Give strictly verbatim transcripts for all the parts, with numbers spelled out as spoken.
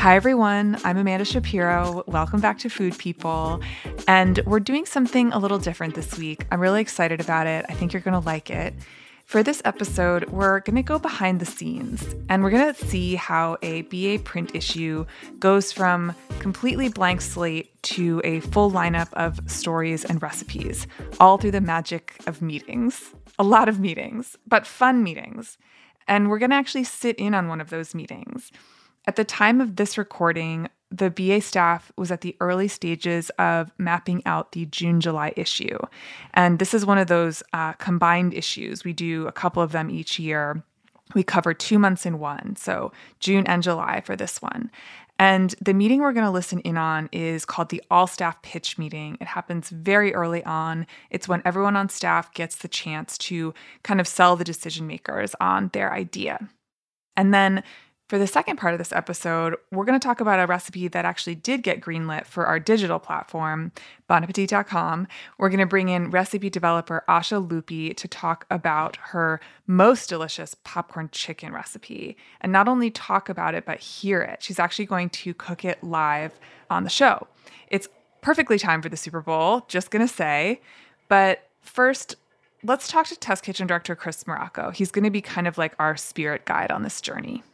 Hi, everyone. I'm Amanda Shapiro. Welcome back to Food People. And we're doing something a little different this week. I'm really excited about it. I think you're going to like it. For this episode, we're going to go behind the scenes and we're going to see how a B A print issue goes from completely blank slate to a full lineup of stories and recipes, all through the magic of meetings. A lot of meetings, but fun meetings. And we're going to actually sit in on one of those meetings. At the time of this recording, the B A staff was at the early stages of mapping out the June-July issue. And this is one of those uh, combined issues. We do a couple of them each year. We cover two months in one, so June and July for this one. And the meeting we're going to listen in on is called the all-staff pitch meeting. It happens very early on. It's when everyone on staff gets the chance to kind of sell the decision makers on their idea. And then for the second part of this episode, we're going to talk about a recipe that actually did get greenlit for our digital platform, bon appetit dot com. We're going to bring in recipe developer Asha Lupi to talk about her most delicious popcorn chicken recipe. And not only talk about it, but hear it. She's actually going to cook it live on the show. It's perfectly timed for the Super Bowl, just going to say. But first, let's talk to Test Kitchen director Chris Morocco. He's going to be kind of like our spirit guide on this journey.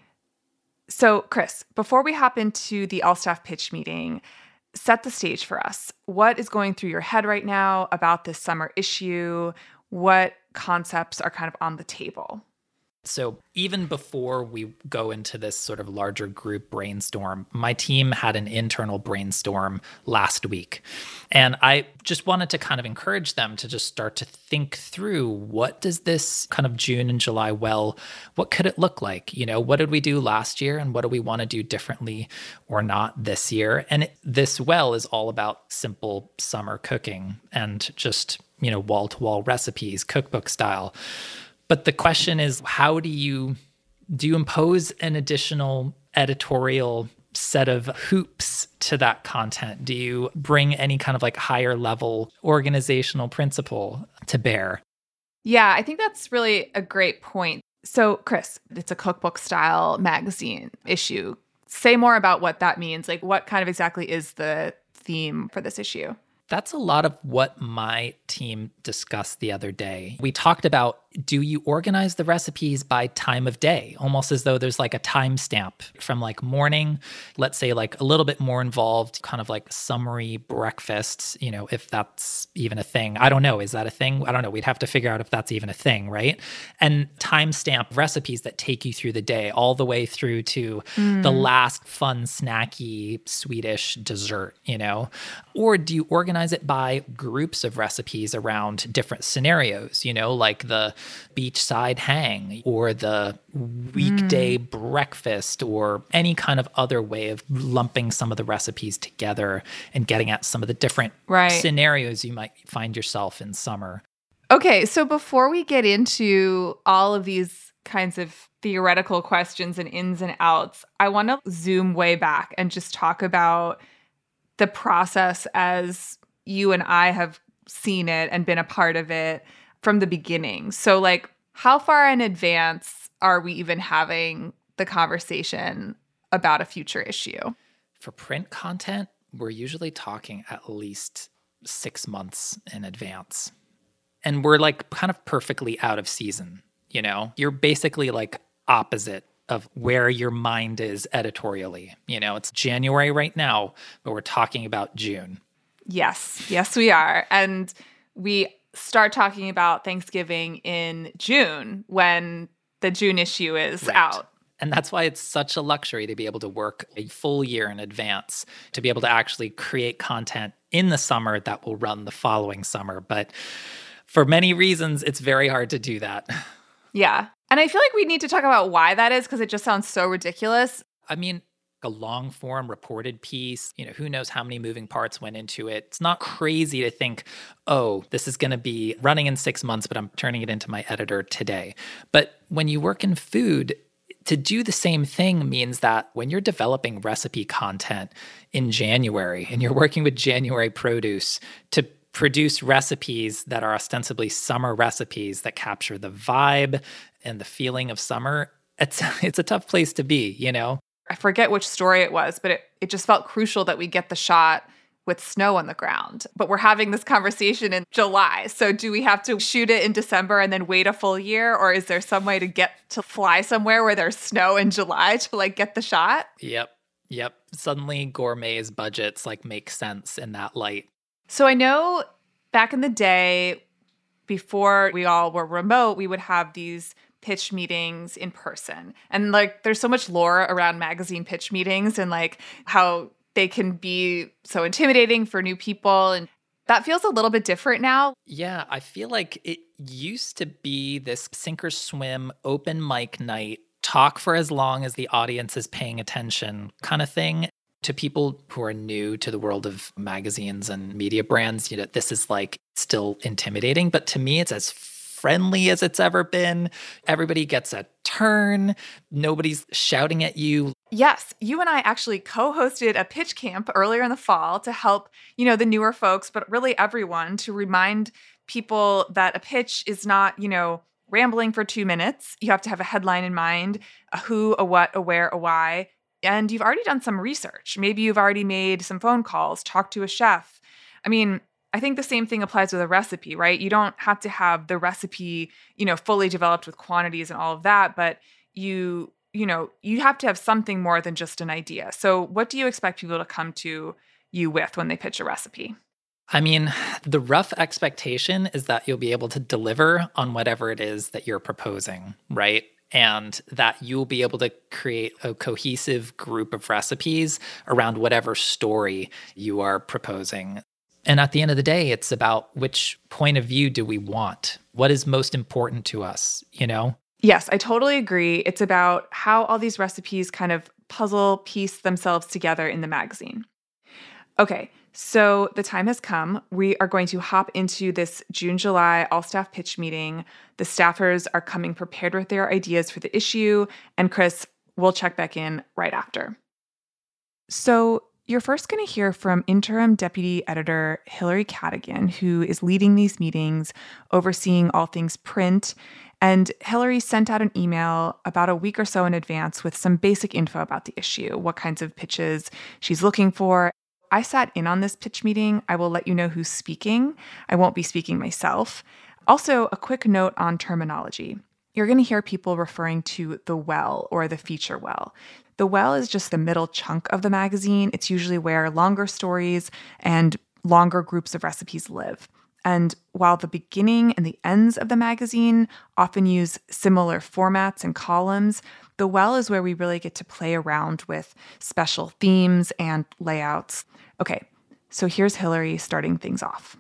So, Chris, before we hop into the all-staff pitch meeting, set the stage for us. What is going through your head right now about this summer issue? What concepts are kind of on the table? So even before we go into this sort of larger group brainstorm, my team had an internal brainstorm last week. And I just wanted to kind of encourage them to just start to think through, what does this kind of June and July well, what could it look like? You know, what did we do last year and what do we want to do differently or not this year? And it, this well is all about simple summer cooking and just, you know, wall-to-wall recipes, cookbook style. But the question is, how do you do you impose an additional editorial set of hoops to that content? Do you bring any kind of like higher level organizational principle to bear? Yeah, I think that's really a great point. So, Chris, it's a cookbook style magazine issue. Say more about what that means. Like, what kind of exactly is the theme for this issue? That's a lot of what my team discussed the other day. We talked about, do you organize the recipes by time of day? Almost as though there's like a timestamp from like morning, let's say like a little bit more involved, kind of like summary breakfasts, you know, if that's even a thing. I don't know. Is that a thing? I don't know. We'd have to figure out if that's even a thing, right? And timestamp recipes that take you through the day all the way through to mm. the last fun, snacky Swedish dessert, you know? Or do you organize it by groups of recipes around different scenarios, you know, like the beachside hang or the weekday mm. breakfast or any kind of other way of lumping some of the recipes together and getting at some of the different right. scenarios you might find yourself in summer. Okay, so before we get into all of these kinds of theoretical questions and ins and outs, I want to zoom way back and just talk about the process as you and I have seen it and been a part of it from the beginning. So like, how far in advance are we even having the conversation about a future issue? For print content, we're usually talking at least six months in advance. And we're like kind of perfectly out of season, you know? You're basically like opposite of where your mind is editorially. You know, it's January right now, but we're talking about June. Yes. Yes, we are. And we start talking about Thanksgiving in June when the June issue is right. out. And that's why it's such a luxury to be able to work a full year in advance, to be able to actually create content in the summer that will run the following summer. But for many reasons, it's very hard to do that. Yeah. And I feel like we need to talk about why that is, because it just sounds so ridiculous. I mean, a long form reported piece, you know, who knows how many moving parts went into it. It's not crazy to think, oh, this is going to be running in six months, but I'm turning it into my editor today. But when you work in food, to do the same thing means that when you're developing recipe content in January and you're working with January produce to produce recipes that are ostensibly summer recipes that capture the vibe and the feeling of summer, it's it's a tough place to be, you know? I forget which story it was, but it, it just felt crucial that we get the shot with snow on the ground. But we're having this conversation in July. So do we have to shoot it in December and then wait a full year? Or is there some way to get to fly somewhere where there's snow in July to like get the shot? Yep. Yep. Suddenly Gourmet's budgets like make sense in that light. So I know back in the day, before we all were remote, we would have these pitch meetings in person. And like there's so much lore around magazine pitch meetings and like how they can be so intimidating for new people. And that feels a little bit different now. Yeah, I feel like it used to be this sink or swim open mic night, talk for as long as the audience is paying attention kind of thing. To people who are new to the world of magazines and media brands, you know, this is like still intimidating. But to me, it's as friendly as it's ever been. Everybody gets a turn. Nobody's shouting at you. Yes, you and I actually co-hosted a pitch camp earlier in the fall to help, you know, the newer folks, but really everyone, to remind people that a pitch is not, you know, rambling for two minutes. You have to have a headline in mind, a who, a what, a where, a why. And you've already done some research. Maybe you've already made some phone calls, talked to a chef. I mean, I think the same thing applies with a recipe, right? You don't have to have the recipe, you know, fully developed with quantities and all of that, but you, you know, you have to have something more than just an idea. So what do you expect people to come to you with when they pitch a recipe? I mean, the rough expectation is that you'll be able to deliver on whatever it is that you're proposing, right? And that you'll be able to create a cohesive group of recipes around whatever story you are proposing. And at the end of the day, it's about which point of view do we want? What is most important to us, you know? Yes, I totally agree. It's about how all these recipes kind of puzzle piece themselves together in the magazine. Okay, so the time has come. We are going to hop into this June, July all-staff pitch meeting. The staffers are coming prepared with their ideas for the issue. And Chris, we'll check back in right after. So you're first going to hear from interim deputy editor Hillary Cadigan, who is leading these meetings, overseeing all things print. And Hillary sent out an email about a week or so in advance with some basic info about the issue, what kinds of pitches she's looking for. I sat in on this pitch meeting. I will let you know who's speaking. I won't be speaking myself. Also, a quick note on terminology. You're going to hear people referring to the well or the feature well. The well is just the middle chunk of the magazine. It's usually where longer stories and longer groups of recipes live. And while the beginning and the ends of the magazine often use similar formats and columns, the well is where we really get to play around with special themes and layouts. Okay, so here's Hillary starting things off.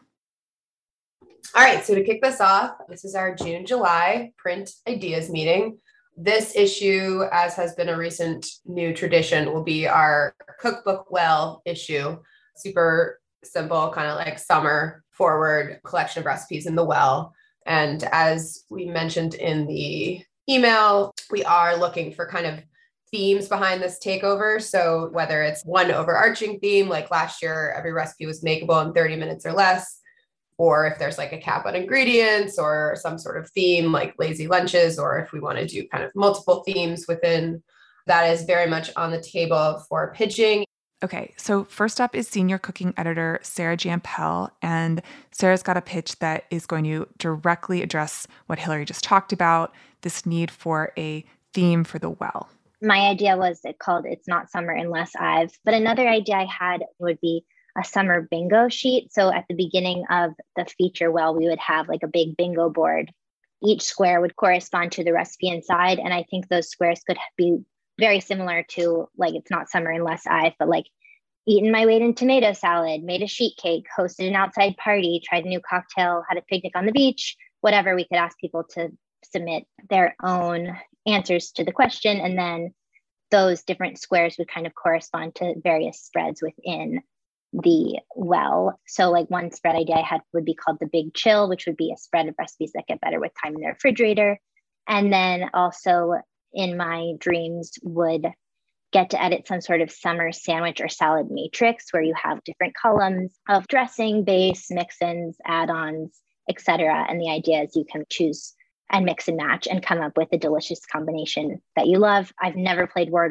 All right, so to kick this off, this is our June, July print ideas meeting. This issue, as has been a recent new tradition, will be our cookbook well issue. Super simple, kind of like summer forward collection of recipes in the well. And as we mentioned in the email, we are looking for kind of themes behind this takeover. So whether it's one overarching theme, like last year, every recipe was makeable in thirty minutes or less, or if there's like a cap on ingredients or some sort of theme like lazy lunches, or if we want to do kind of multiple themes within, that is very much on the table for pitching. Okay, so first up is senior cooking editor Sarah Jampel, and Sarah's got a pitch that is going to directly address what Hillary just talked about, this need for a theme for the well. My idea was it called It's Not Summer Unless I've, but another idea I had would be a summer bingo sheet. So at the beginning of the feature well, we would have like a big bingo board. Each square would correspond to the recipe inside, and I think those squares could be very similar to like It's Not Summer Unless I've, but like eaten my weight in tomato salad, made a sheet cake, hosted an outside party, tried a new cocktail, had a picnic on the beach, whatever. We could ask people to submit their own answers to the question. And then those different squares would kind of correspond to various spreads within the well. So like one spread idea I had would be called the Big Chill, which would be a spread of recipes that get better with time in the refrigerator. And then also in my dreams would get to edit some sort of summer sandwich or salad matrix where you have different columns of dressing, base, mix-ins, add-ons, et cetera. And the idea is you can choose and mix and match and come up with a delicious combination that you love. I've never played Wordle,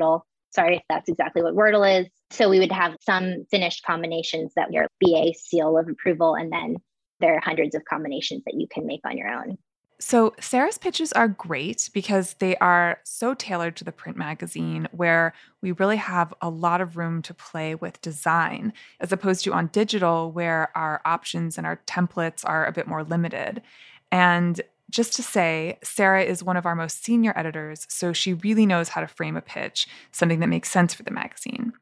Sorry if that's exactly what Wordle is. So we would have some finished combinations that your B A seal of approval, and then there are hundreds of combinations that you can make on your own. So Sarah's pitches are great because they are so tailored to the print magazine, where we really have a lot of room to play with design, as opposed to on digital, where our options and our templates are a bit more limited. And just to say, Sarah is one of our most senior editors, so she really knows how to frame a pitch, something that makes sense for the magazine.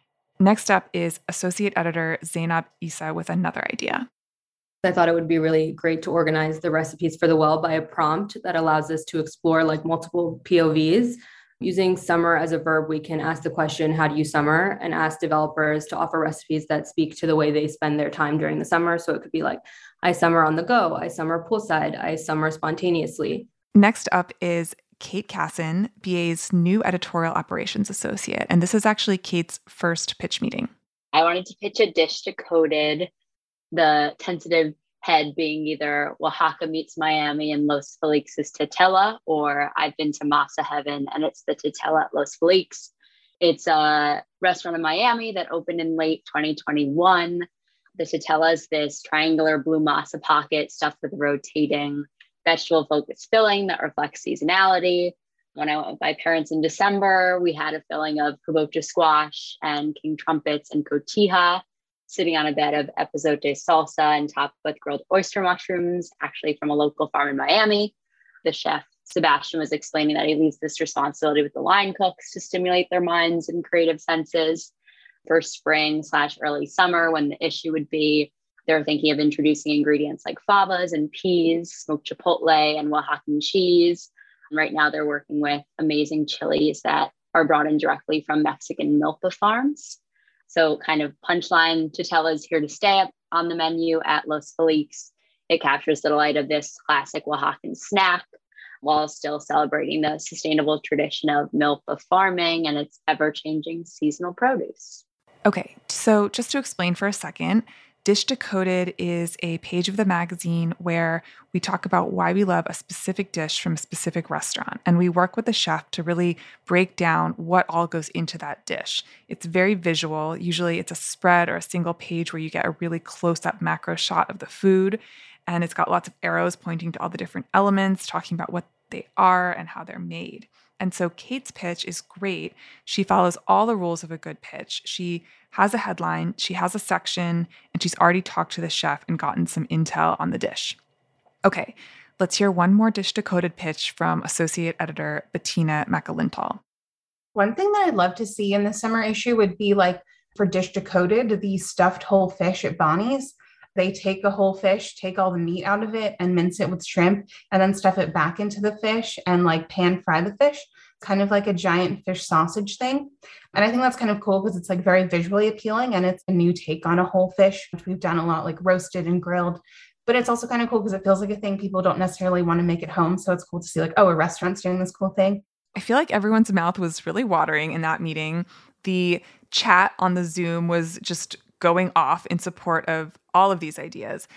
Next up is Associate Editor Zainab Issa with another idea. I thought it would be really great to organize the recipes for the well by a prompt that allows us to explore like multiple P O Vs. Using summer as a verb, we can ask the question, how do you summer? And ask developers to offer recipes that speak to the way they spend their time during the summer. So it could be like, I summer on the go, I summer poolside, I summer spontaneously. Next up is Kate Casson, B A's new editorial operations associate. And this is actually Kate's first pitch meeting. I wanted to pitch a dish decoded, the tentative head being either Oaxaca meets Miami and Los Felix is Titella, or I've been to Masa Heaven and it's the Titella at Los Felix. It's a restaurant in Miami that opened in late twenty twenty-one. The Titella is this triangular blue masa pocket stuffed with rotating vegetable-focused filling that reflects seasonality. When I went with my parents in December, we had a filling of kabocha squash and king trumpets and cotija, sitting on a bed of epazote salsa and topped with grilled oyster mushrooms, actually from a local farm in Miami. The chef, Sebastian, was explaining that he leaves this responsibility with the line cooks to stimulate their minds and creative senses for spring slash early summer, when the issue would be they're thinking of introducing ingredients like fabas and peas, smoked chipotle, and Oaxacan cheese. And right now they're working with amazing chilies that are brought in directly from Mexican milpa farms. So kind of punchline, Titella is here to stay on the menu at Los Felix. It captures the delight of this classic Oaxacan snack while still celebrating the sustainable tradition of milpa farming and its ever-changing seasonal produce. Okay, so just to explain for a second, Dish Decoded is a page of the magazine where we talk about why we love a specific dish from a specific restaurant. And we work with the chef to really break down what all goes into that dish. It's very visual. Usually it's a spread or a single page where you get a really close-up macro shot of the food. And it's got lots of arrows pointing to all the different elements, talking about what they are and how they're made. And so Kate's pitch is great. She follows all the rules of a good pitch. She has a headline, she has a section, and she's already talked to the chef and gotten some intel on the dish. Okay, let's hear one more Dish Decoded pitch from Associate Editor Bettina McAlintal. One thing that I'd love to see in the summer issue would be like for Dish Decoded, the stuffed whole fish at Bonnie's. They take a whole fish, take all the meat out of it and mince it with shrimp and then stuff it back into the fish and like pan fry the fish, kind of like a giant fish sausage thing. And I think that's kind of cool because it's like very visually appealing and it's a new take on a whole fish, which we've done a lot, like roasted and grilled. But it's also kind of cool because it feels like a thing people don't necessarily want to make at home. So it's cool to see like, oh, a restaurant's doing this cool thing. I feel like everyone's mouth was really watering in that meeting. The chat on the Zoom was just going off in support of all of these ideas.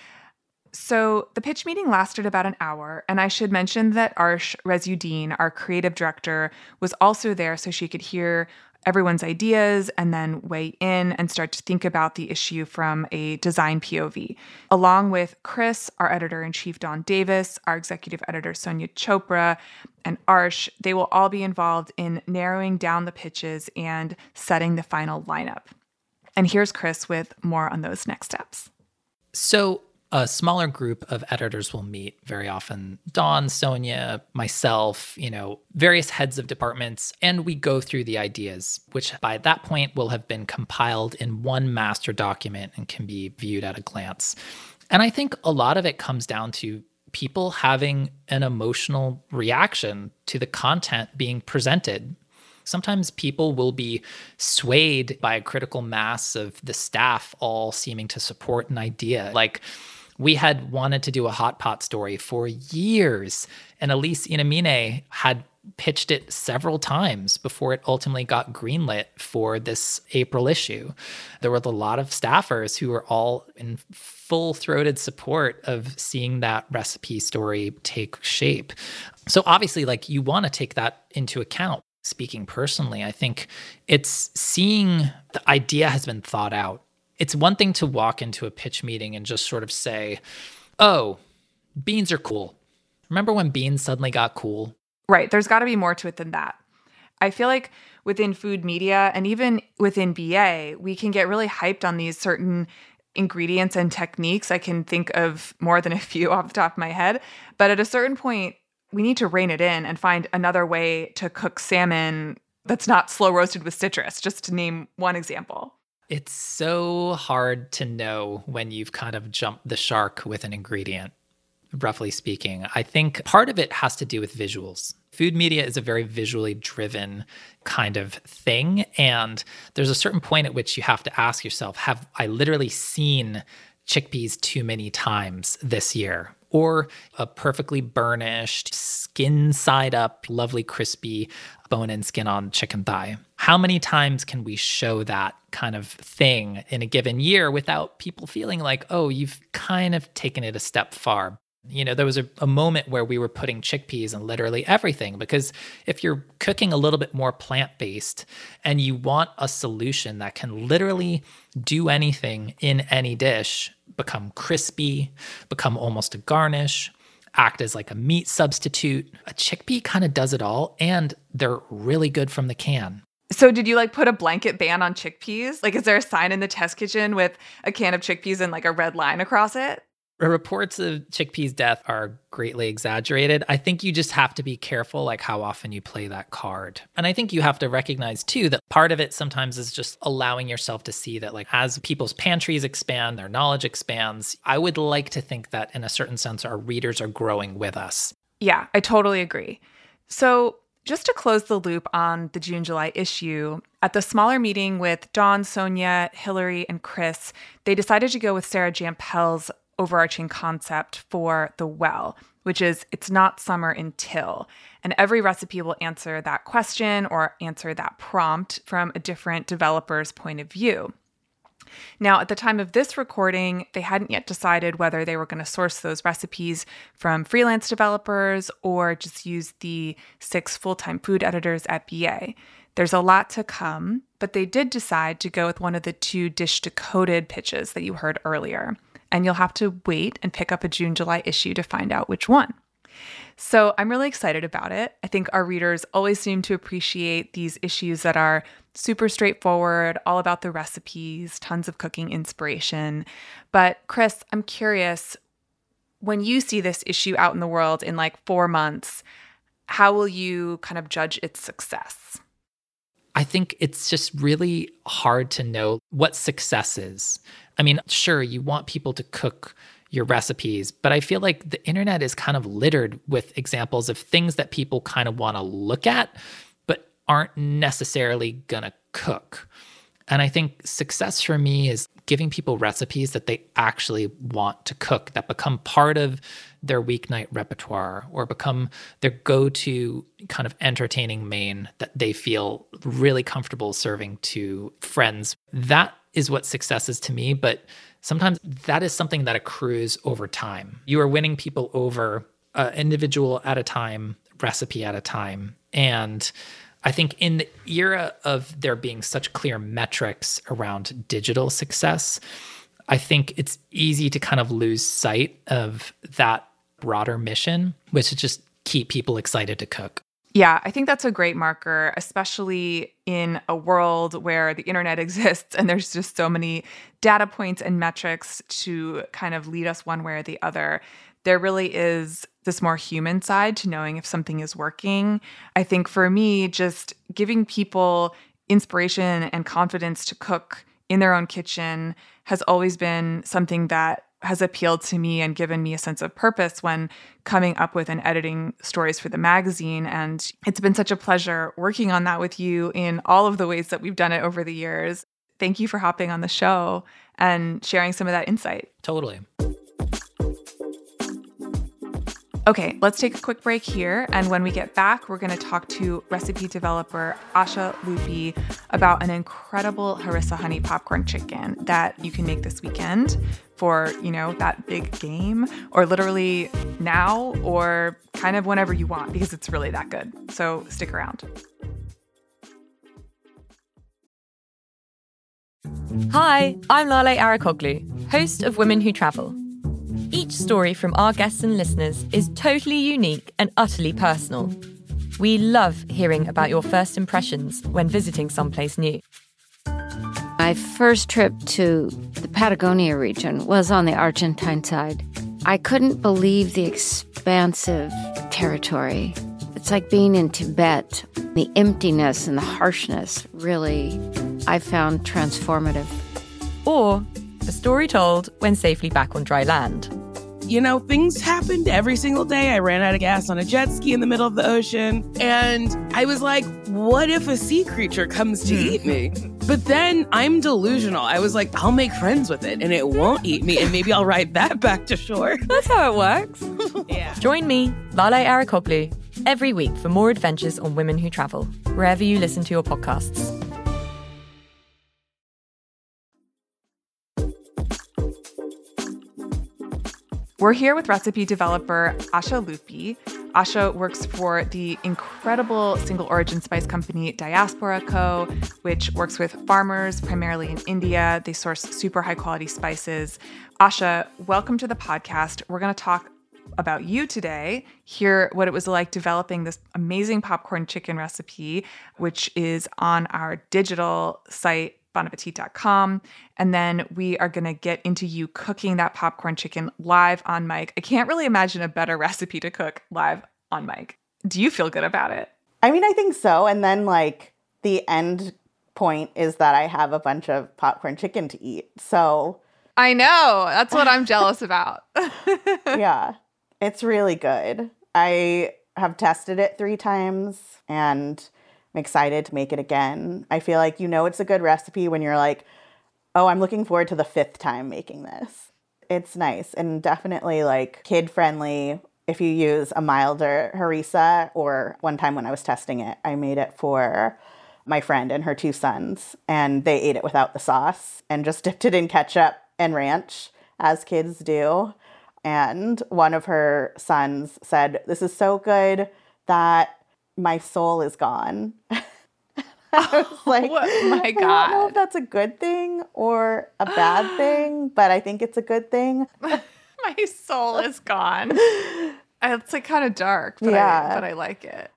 So the pitch meeting lasted about an hour, and I should mention that Arsh Rezuddin, our creative director, was also there so she could hear everyone's ideas and then weigh in and start to think about the issue from a design P O V. Along with Chris, our editor-in-chief Dawn Davis, our executive editor Sonia Chopra, and Arsh, they will all be involved in narrowing down the pitches and setting the final lineup. And here's Chris with more on those next steps. So a smaller group of editors will meet very often. Dawn, Sonia, myself, you know, various heads of departments, and we go through the ideas, which by that point will have been compiled in one master document and can be viewed at a glance. And I think a lot of it comes down to people having an emotional reaction to the content being presented. Sometimes people will be swayed by a critical mass of the staff all seeming to support an idea. Like, we had wanted to do a hot pot story for years, and Elise Inamine had pitched it several times before it ultimately got greenlit for this April issue. There were a lot of staffers who were all in full-throated support of seeing that recipe story take shape. So obviously, like, you want to take that into account. Speaking personally, I think it's seeing the idea has been thought out. It's one thing to walk into a pitch meeting and just sort of say, oh, beans are cool. Remember when beans suddenly got cool? Right. There's got to be more to it than that. I feel like within food media and even within B A, we can get really hyped on these certain ingredients and techniques. I can think of more than a few off the top of my head. But at a certain point, we need to rein it in and find another way to cook salmon that's not slow roasted with citrus, just to name one example. It's so hard to know when you've kind of jumped the shark with an ingredient, roughly speaking. I think part of it has to do with visuals. Food media is a very visually driven kind of thing. And there's a certain point at which you have to ask yourself, have I literally seen chickpeas too many times this year? Or a perfectly burnished, skin side up, lovely crispy bone and skin on chicken thigh. How many times can we show that kind of thing in a given year without people feeling like, oh, you've kind of taken it a step far? You know, there was a, a moment where we were putting chickpeas in literally everything, because if you're cooking a little bit more plant-based and you want a solution that can literally do anything in any dish, become crispy, become almost a garnish, act as like a meat substitute, a chickpea kind of does it all, and they're really good from the can. So did you like put a blanket ban on chickpeas? Like, is there a sign in the test kitchen with a can of chickpeas and like a red line across it? Reports of chickpeas' death are greatly exaggerated. I think you just have to be careful, like how often you play that card. And I think you have to recognize too that part of it sometimes is just allowing yourself to see that, like, as people's pantries expand, their knowledge expands. I would like to think that in a certain sense, our readers are growing with us. Yeah, I totally agree. So just to close the loop on the June-July issue, at the smaller meeting with Dawn, Sonia, Hillary, and Chris, they decided to go with Sarah Jampel's overarching concept for the well, which is it's not summer until. And every recipe will answer that question or answer that prompt from a different developer's point of view. Now, at the time of this recording, they hadn't yet decided whether they were going to source those recipes from freelance developers or just use the six full-time food editors at B A. There's a lot to come, but they did decide to go with one of the two Dish Decoded pitches that you heard earlier. And you'll have to wait and pick up a June-July issue to find out which one. So I'm really excited about it. I think our readers always seem to appreciate these issues that are super straightforward, all about the recipes, tons of cooking inspiration. But Chris, I'm curious, when you see this issue out in the world in like four months, how will you kind of judge its success? I think it's just really hard to know what success is. I mean, sure, you want people to cook your recipes, but I feel like the internet is kind of littered with examples of things that people kind of want to look at, but aren't necessarily going to cook. And I think success for me is giving people recipes that they actually want to cook, that become part of their weeknight repertoire or become their go-to kind of entertaining main that they feel really comfortable serving to friends. That is what success is to me, but sometimes that is something that accrues over time. You are winning people over uh, individual at a time, recipe at a time. And I think in the era of there being such clear metrics around digital success, I think it's easy to kind of lose sight of that broader mission, which is just keep people excited to cook. Yeah, I think that's a great marker, especially in a world where the internet exists and there's just so many data points and metrics to kind of lead us one way or the other. There really is this more human side to knowing if something is working. I think for me, just giving people inspiration and confidence to cook in their own kitchen has always been something that has appealed to me and given me a sense of purpose when coming up with and editing stories for the magazine. And it's been such a pleasure working on that with you in all of the ways that we've done it over the years. Thank you for hopping on the show and sharing some of that insight. Totally. Okay, let's take a quick break here. And when we get back, we're going to talk to recipe developer Asha Lupi about an incredible harissa honey popcorn chicken that you can make this weekend for, you know, that big game, or literally now, or kind of whenever you want, because it's really that good. So stick around. Hi, I'm Lale Arakoglu, host of Women Who Travel. Each story from our guests and listeners is totally unique and utterly personal. We love hearing about your first impressions when visiting someplace new. My first trip to the Patagonia region was on the Argentine side. I couldn't believe the expansive territory. It's like being in Tibet. The emptiness and the harshness really, I found transformative. Or a story told when safely back on dry land. You know, things happened every single day. I ran out of gas on a jet ski in the middle of the ocean. And I was like, what if a sea creature comes to eat me? But then I'm delusional. I was like, I'll make friends with it and it won't eat me. And maybe I'll ride that back to shore. That's how it works. Yeah. Join me, Lale Arakoglu, every week for more adventures on Women Who Travel, wherever you listen to your podcasts. We're here with recipe developer Asha Lupi. Asha works for the incredible single origin spice company Diaspora Co., which works with farmers primarily in India. They source super high quality spices. Asha, welcome to the podcast. We're going to talk about you today, hear what it was like developing this amazing popcorn chicken recipe, which is on our digital site, bon appetit dot com. And then we are going to get into you cooking that popcorn chicken live on mic. I can't really imagine a better recipe to cook live on mic. Do you feel good about it? I mean, I think so. And then like the end point is that I have a bunch of popcorn chicken to eat. So I know. That's what I'm jealous about. Yeah, it's really good. I have tested it three times and I'm excited to make it again. I feel like, you know, it's a good recipe when you're like, oh, I'm looking forward to the fifth time making this. It's nice and definitely like kid friendly if you use a milder harissa. Or one time when I was testing it, I made it for my friend and her two sons and they ate it without the sauce and just dipped it in ketchup and ranch as kids do. And one of her sons said, "This is so good that my soul is gone." I was like, oh my God. I don't know if that's a good thing or a bad thing, but I think it's a good thing. My soul is gone. It's like kind of dark, but, yeah. I, but I like it.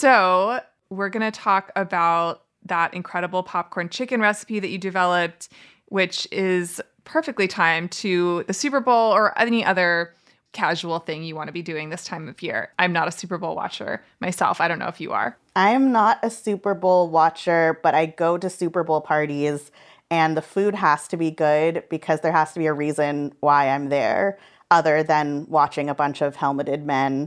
So we're going to talk about that incredible popcorn chicken recipe that you developed, which is perfectly timed to the Super Bowl or any other casual thing you want to be doing this time of year. I'm not a Super Bowl watcher myself. I don't know if you are. I'm not a Super Bowl watcher, but I go to Super Bowl parties and the food has to be good because there has to be a reason why I'm there other than watching a bunch of helmeted men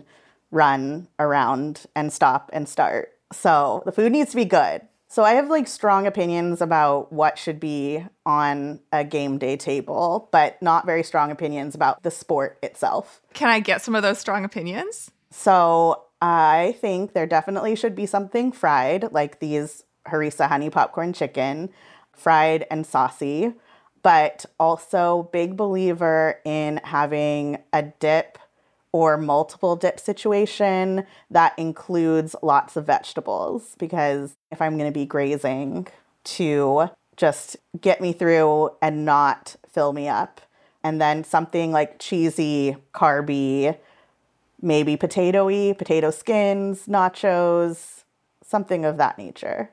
run around and stop and start. So the food needs to be good. So I have like strong opinions about what should be on a game day table, but not very strong opinions about the sport itself. Can I get some of those strong opinions? So I think there definitely should be something fried, like these harissa honey popcorn chicken, fried and saucy, but also big believer in having a dip or multiple dip situation that includes lots of vegetables, because if I'm going to be grazing, to just get me through and not fill me up. And then something like cheesy, carby, maybe potato-y, potato skins, nachos, something of that nature.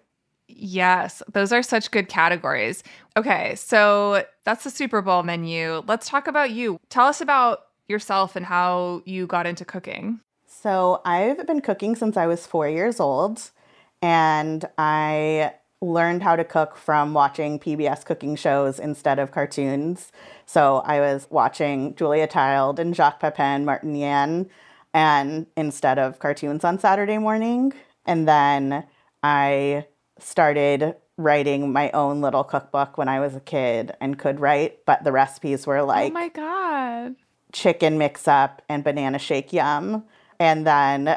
Yes, those are such good categories. Okay, so that's the Super Bowl menu. Let's talk about you. Tell us about yourself and how you got into cooking. So I've been cooking since I was four years old, and I learned how to cook from watching P B S cooking shows instead of cartoons. So I was watching Julia Child and Jacques Pepin, Martin Yan, and instead of cartoons on Saturday morning. And then I started writing my own little cookbook when I was a kid and could write, but the recipes were like, oh my God, chicken mix-up and banana shake yum. And then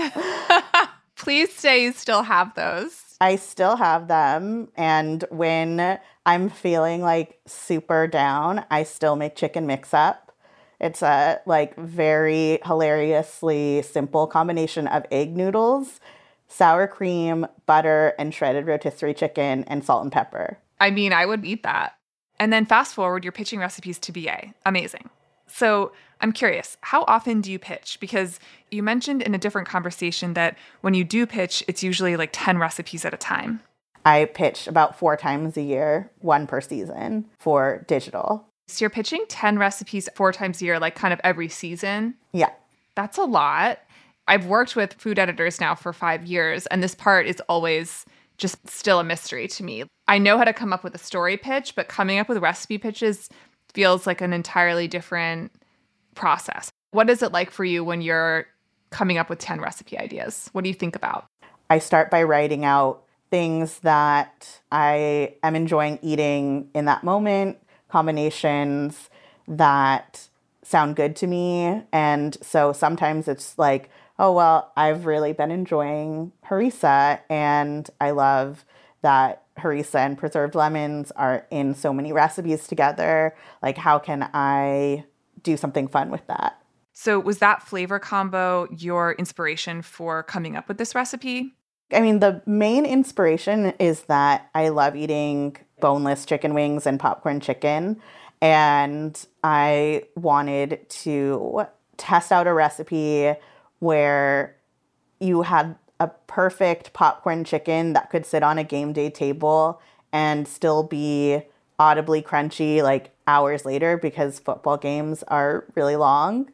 please say you still have those. I still have them. And when I'm feeling like super down, I still make chicken mix-up. It's a like very hilariously simple combination of egg noodles, sour cream, butter, and shredded rotisserie chicken, and salt and pepper. I mean, I would eat that. And then fast forward, you're pitching recipes to B A. Amazing. So I'm curious, how often do you pitch? Because you mentioned in a different conversation that when you do pitch, it's usually like ten recipes at a time. I pitch about four times a year, one per season for digital. So you're pitching ten recipes four times a year, like kind of every season? Yeah. That's a lot. I've worked with food editors now for five years, and this part is always just still a mystery to me. I know how to come up with a story pitch, but coming up with recipe pitches feels like an entirely different process. What is it like for you when you're coming up with ten recipe ideas? What do you think about? I start by writing out things that I am enjoying eating in that moment, combinations that sound good to me. And so sometimes it's like, oh, well, I've really been enjoying harissa, and I love that harissa and preserved lemons are in so many recipes together. Like, how can I do something fun with that? So was that flavor combo your inspiration for coming up with this recipe? I mean, the main inspiration is that I love eating boneless chicken wings and popcorn chicken. And I wanted to test out a recipe where you had a perfect popcorn chicken that could sit on a game day table and still be audibly crunchy like hours later, because football games are really long.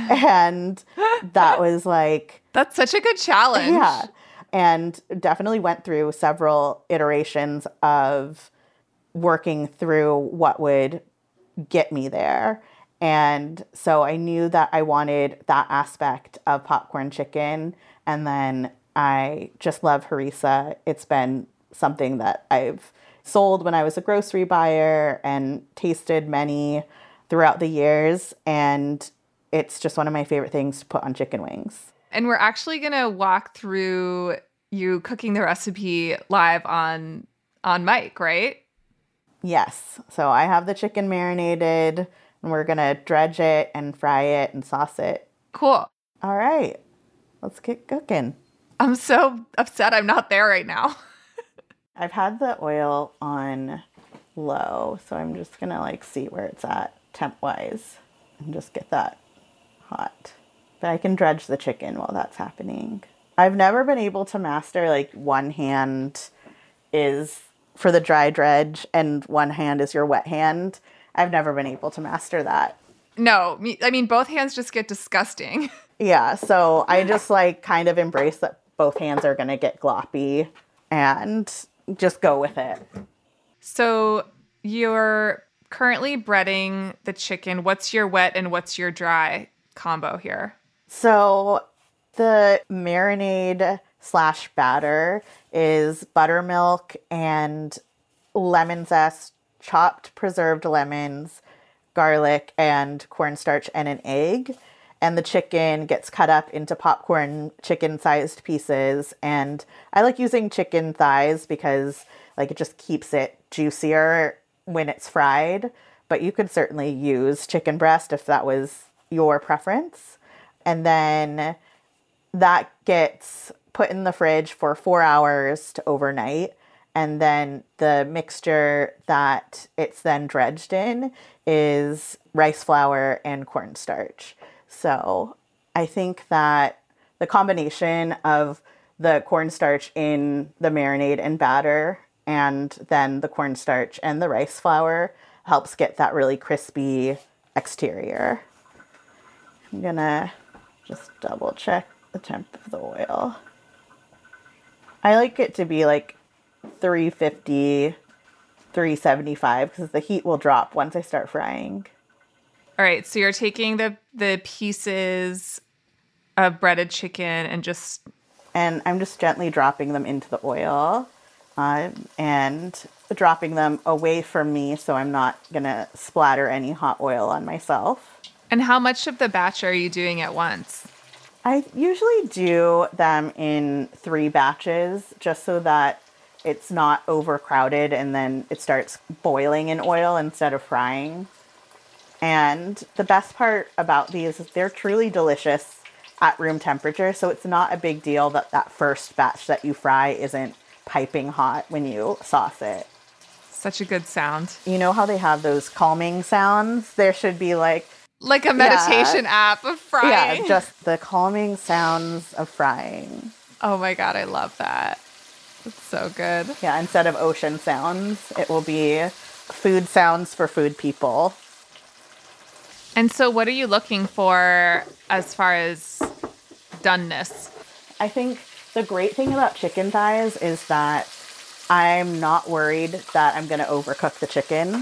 And that was like... That's such a good challenge. Yeah. And definitely went through several iterations of working through what would get me there. And so I knew that I wanted that aspect of popcorn chicken. And then I just love harissa. It's been something that I've sold when I was a grocery buyer and tasted many throughout the years. And it's just one of my favorite things to put on chicken wings. And we're actually going to walk through you cooking the recipe live on on mic, right? Yes. So I have the chicken marinated, and we're going to dredge it and fry it and sauce it. Cool. All right. Let's get cooking. I'm so upset I'm not there right now. I've had the oil on low, so I'm just going to like see where it's at temp-wise and just get that hot. But I can dredge the chicken while that's happening. I've never been able to master like one hand is for the dry dredge and one hand is your wet hand. I've never been able to master that. No, I mean, both hands just get disgusting. Yeah, so I just like kind of embrace that both hands are going to get gloppy and just go with it. So you're currently breading the chicken. What's your wet and what's your dry combo here? So the marinade slash batter is buttermilk and lemon zest, chopped preserved lemons, garlic, and cornstarch, and an egg. And the chicken gets cut up into popcorn chicken-sized pieces. And I like using chicken thighs because like it just keeps it juicier when it's fried. But you could certainly use chicken breast if that was your preference. And then that gets put in the fridge for four hours to overnight. And then the mixture that it's then dredged in is rice flour and cornstarch. So I think that the combination of the cornstarch in the marinade and batter and then the cornstarch and the rice flour helps get that really crispy exterior. I'm gonna just double check the temp of the oil. I like it to be like three fifty, three seventy-five because the heat will drop once I start frying. All right, so you're taking the the pieces of breaded chicken and just... And I'm just gently dropping them into the oil uh, and dropping them away from me so I'm not going to splatter any hot oil on myself. And how much of the batch are you doing at once? I usually do them in three batches just so that it's not overcrowded and then it starts boiling in oil instead of frying. And the best part about these is they're truly delicious at room temperature, so it's not a big deal that that first batch that you fry isn't piping hot when you sauce it. Such a good sound. You know how they have those calming sounds? There should be like... Like a meditation yeah. app of frying. Yeah, just the calming sounds of frying. Oh my God, I love that. It's so good. Yeah, instead of ocean sounds, it will be food sounds for food people. And so what are you looking for as far as doneness? I think the great thing about chicken thighs is that I'm not worried that I'm going to overcook the chicken.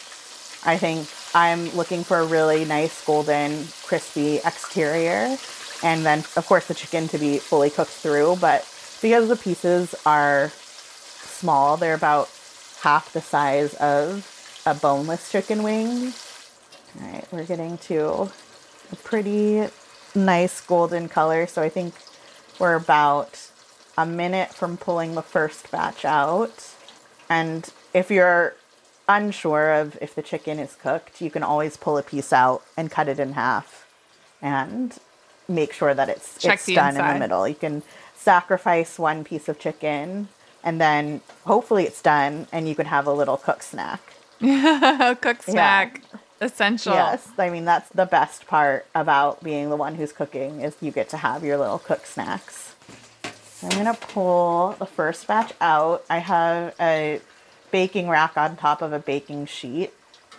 I think I'm looking for a really nice golden, crispy exterior. And then, of course, the chicken to be fully cooked through. But because the pieces are small, they're about half the size of a boneless chicken wing. All right, we're getting to a pretty nice golden color. So I think we're about a minute from pulling the first batch out. And if you're unsure of if the chicken is cooked, you can always pull a piece out and cut it in half and make sure that it's, it's done inside. In the middle. You can sacrifice one piece of chicken and then hopefully it's done and you can have a little cook snack. Cook snack. Yeah. Essential. Yes. I mean, that's the best part about being the one who's cooking is you get to have your little cook snacks. So I'm going to pull the first batch out. I have a baking rack on top of a baking sheet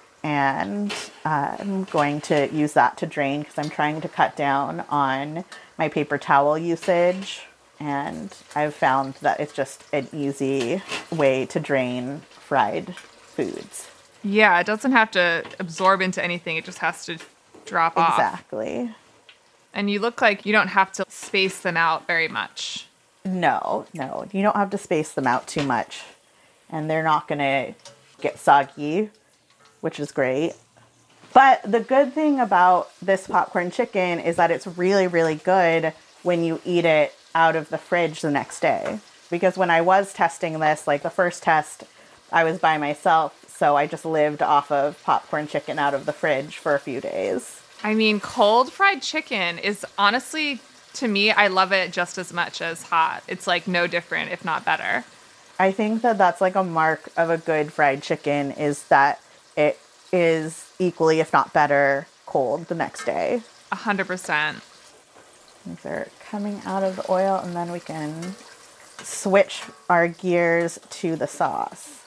and uh, I'm going to use that to drain because I'm trying to cut down on my paper towel usage, and I've found that it's just an easy way to drain fried foods. Yeah, it doesn't have to absorb into anything. It just has to drop off. Exactly. And you look like you don't have to space them out very much. No, no. You don't have to space them out too much. And they're not going to get soggy, which is great. But the good thing about this popcorn chicken is that it's really, really good when you eat it out of the fridge the next day. Because when I was testing this, like the first test, I was by myself. So I just lived off of popcorn chicken out of the fridge for a few days. I mean, cold fried chicken is honestly, to me, I love it just as much as hot. It's like no different, if not better. I think that that's like a mark of a good fried chicken is that it is equally, if not better, cold the next day. A hundred percent. They're coming out of the oil and then we can switch our gears to the sauce.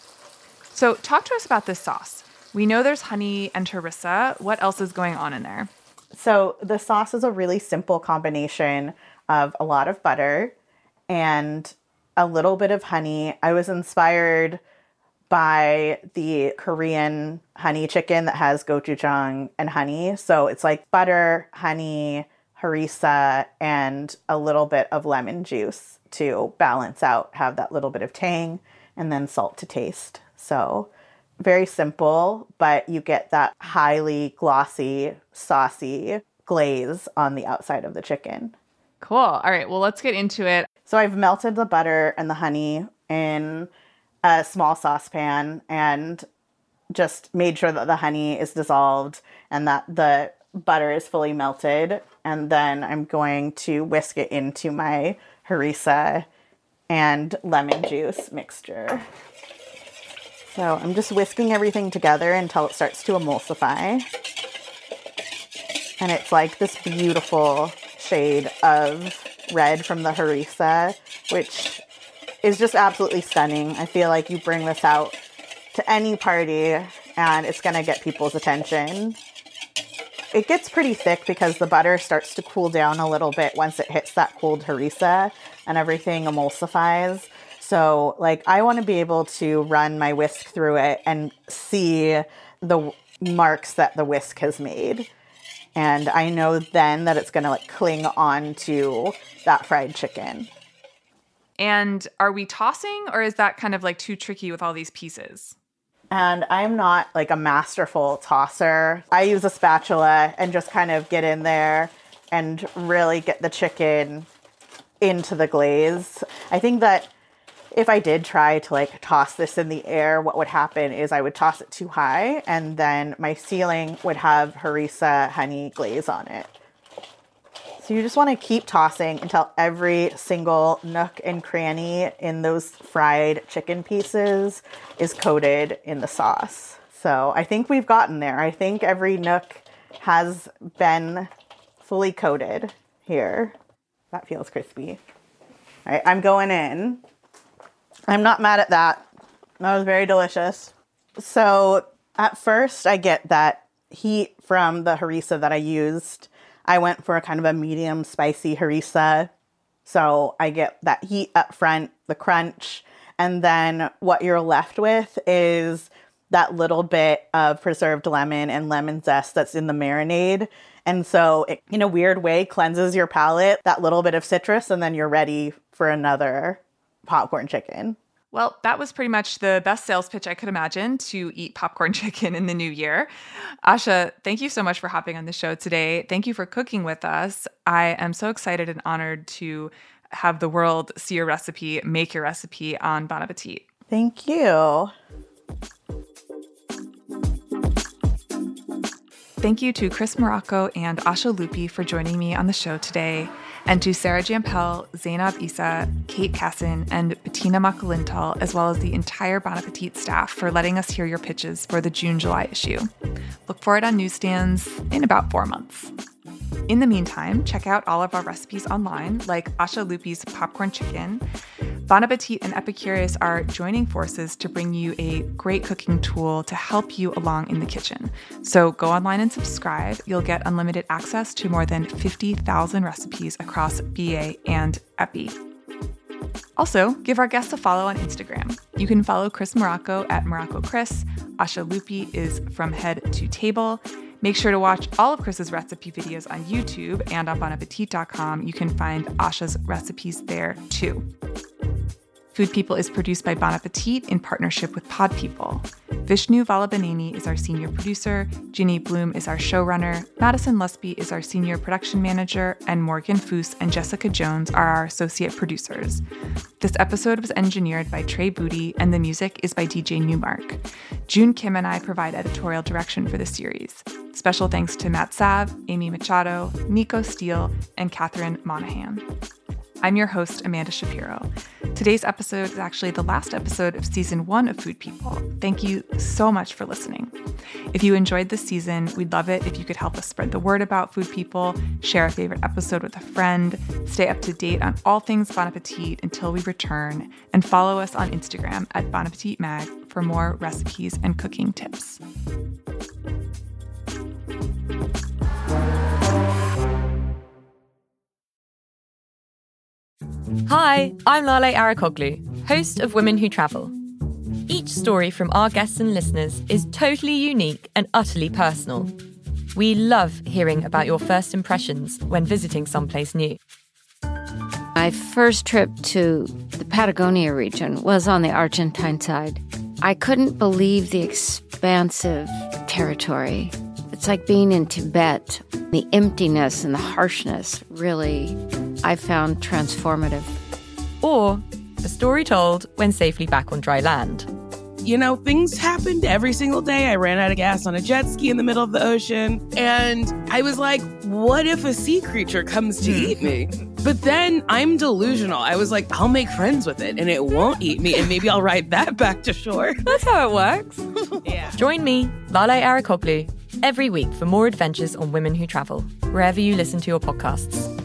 So talk to us about this sauce. We know there's honey and harissa. What else is going on in there? So the sauce is a really simple combination of a lot of butter and a little bit of honey. I was inspired by the Korean honey chicken that has gochujang and honey. So it's like butter, honey, harissa, and a little bit of lemon juice to balance out, have that little bit of tang, and then salt to taste. So very simple, but you get that highly glossy, saucy glaze on the outside of the chicken. Cool. All right, well, let's get into it. So I've melted the butter and the honey in a small saucepan and just made sure that the honey is dissolved and that the butter is fully melted. And then I'm going to whisk it into my harissa and lemon juice mixture. So I'm just whisking everything together until it starts to emulsify. And it's like this beautiful shade of red from the harissa, which is just absolutely stunning. I feel like you bring this out to any party and it's going to get people's attention. It gets pretty thick because the butter starts to cool down a little bit once it hits that cold harissa and everything emulsifies. So like I want to be able to run my whisk through it and see the marks that the whisk has made. And I know then that it's going to like cling on to that fried chicken. And are we tossing or is that kind of like too tricky with all these pieces? And I'm not like a masterful tosser. I use a spatula and just kind of get in there and really get the chicken into the glaze. I think that if I did try to like toss this in the air, what would happen is I would toss it too high and then my ceiling would have harissa honey glaze on it. So So you just want to keep tossing until every single nook and cranny in those fried chicken pieces is coated in the sauce. So I think we've gotten there. I think every nook has been fully coated here. That feels crispy. All right, I'm going in. I'm not mad at that. That was very delicious. So at first I get that heat from the harissa that I used. I went for a kind of a medium spicy harissa. So I get that heat up front, the crunch, and then what you're left with is that little bit of preserved lemon and lemon zest that's in the marinade. And so it, in a weird way, cleanses your palate, that little bit of citrus, and then you're ready for another popcorn chicken. Well, that was pretty much the best sales pitch I could imagine to eat popcorn chicken in the new year. Asha, thank you so much for hopping on the show today. Thank you for cooking with us. I am so excited and honored to have the world see your recipe, make your recipe on Bon Appetit. Thank you. Thank you to Chris Morocco and Asha Lupi for joining me on the show today, and to Sarah Jampel, Zainab Issa, Kate Casson, and Bettina Makalintal, as well as the entire Bon Appetit staff for letting us hear your pitches for the June-July issue. Look for it on newsstands in about four months. In the meantime, check out all of our recipes online, like Asha Lupi's popcorn chicken. Bon Appetit and Epicurious are joining forces to bring you a great cooking tool to help you along in the kitchen. So go online and subscribe. You'll get unlimited access to more than fifty thousand recipes across B A and Epi. Also, give our guests a follow on Instagram. You can follow Chris Morocco at Morocco Chris. Asha Lupi is From Head to Table. Make sure to watch all of Chris's recipe videos on YouTube and on bon appetit dot com. You can find Asha's recipes there too. Food People is produced by Bon Appetit in partnership with Pod People. Vishnu Valabaneni is our senior producer, Ginny Bloom is our showrunner, Madison Lusby is our senior production manager, and Morgan Foose and Jessica Jones are our associate producers. This episode was engineered by Trey Booty, and the music is by D J Newmark. June Kim and I provide editorial direction for the series. Special thanks to Matt Sav, Amy Machado, Nico Steele, and Catherine Monahan. I'm your host, Amanda Shapiro. Today's episode is actually the last episode of season one of Food People. Thank you so much for listening. If you enjoyed this season, we'd love it if you could help us spread the word about Food People, share a favorite episode with a friend, stay up to date on all things Bon Appetit until we return, and follow us on Instagram at Bon Appetit Mag for more recipes and cooking tips. Hi, I'm Lale Arikoglu, host of Women Who Travel. Each story from our guests and listeners is totally unique and utterly personal. We love hearing about your first impressions when visiting someplace new. My first trip to the Patagonia region was on the Argentine side. I couldn't believe the expansive territory. It's like being in Tibet. The emptiness and the harshness really, I found transformative. Or a story told when safely back on dry land. You know, things happened every single day. I ran out of gas on a jet ski in the middle of the ocean. And I was like, what if a sea creature comes to eat me? But then I'm delusional. I was like, I'll make friends with it and it won't eat me. And maybe I'll ride that back to shore. That's how it works. Yeah. Join me, Lale Arikoglu, every week for more adventures on Women Who Travel, wherever you listen to your podcasts.